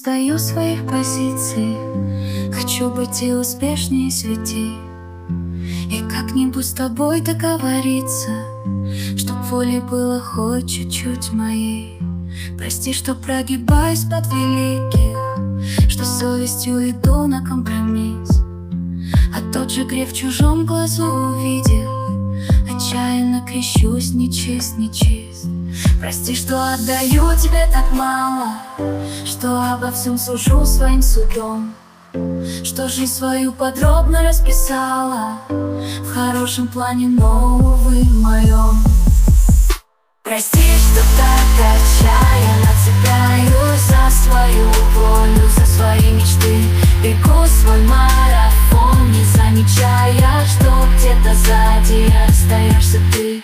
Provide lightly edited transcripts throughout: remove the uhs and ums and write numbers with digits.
стою своих позиций. Хочу быть и успешнее среди, и как-нибудь с тобой договориться, чтоб воли было хоть чуть-чуть моей. Прости, что прогибаюсь под великих, что совестью иду на компромисс, а тот же грех в чужом глазу увидел, отчаянно крещусь, нечист, нечист. Прости, что отдаю тебе так мало, что обо всем сужу своим судом, что жизнь свою подробно расписала в хорошем плане, но, увы, в моем. Прости, что так отчаянно цепляюсь за свою волю, за свои мечты. Бегу свой марафон, не замечая, что где-то сзади остаешься ты.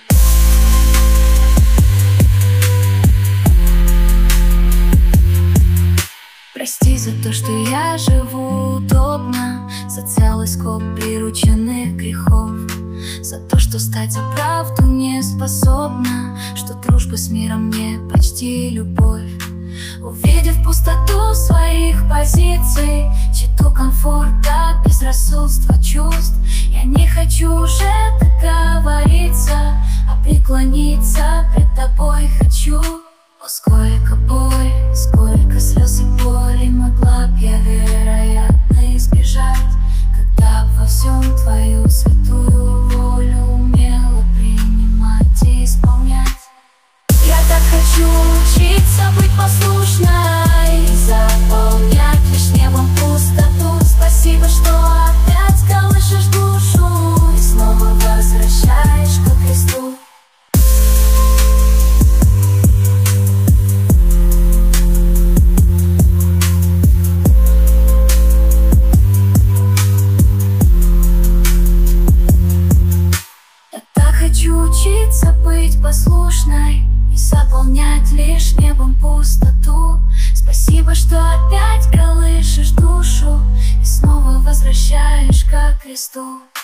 Прости за то, что я живу удобно, за целый скоп прирученных грехов, за то, что стать за правду не способна, что дружба с миром не почти любовь. Увидев пустоту своих позиций, читу комфорта, безрассудства чувств, я не хочу уже договориться, а преклониться пред тобой хочу. О, сколько боли, сколько слез и боли могла б я, вероятно, избежать, когда б во всем твою святую волю умела принимать и исполнять. Я так хочу учиться быть послушной и заполнять лишь небом пустоту. Спасибо, что опять колышешь душу и снова возвращаешь ко Христу. Хочу учиться быть послушной и заполнять лишь небом пустоту. Спасибо, что опять колышешь душу и снова возвращаешь ко Христу.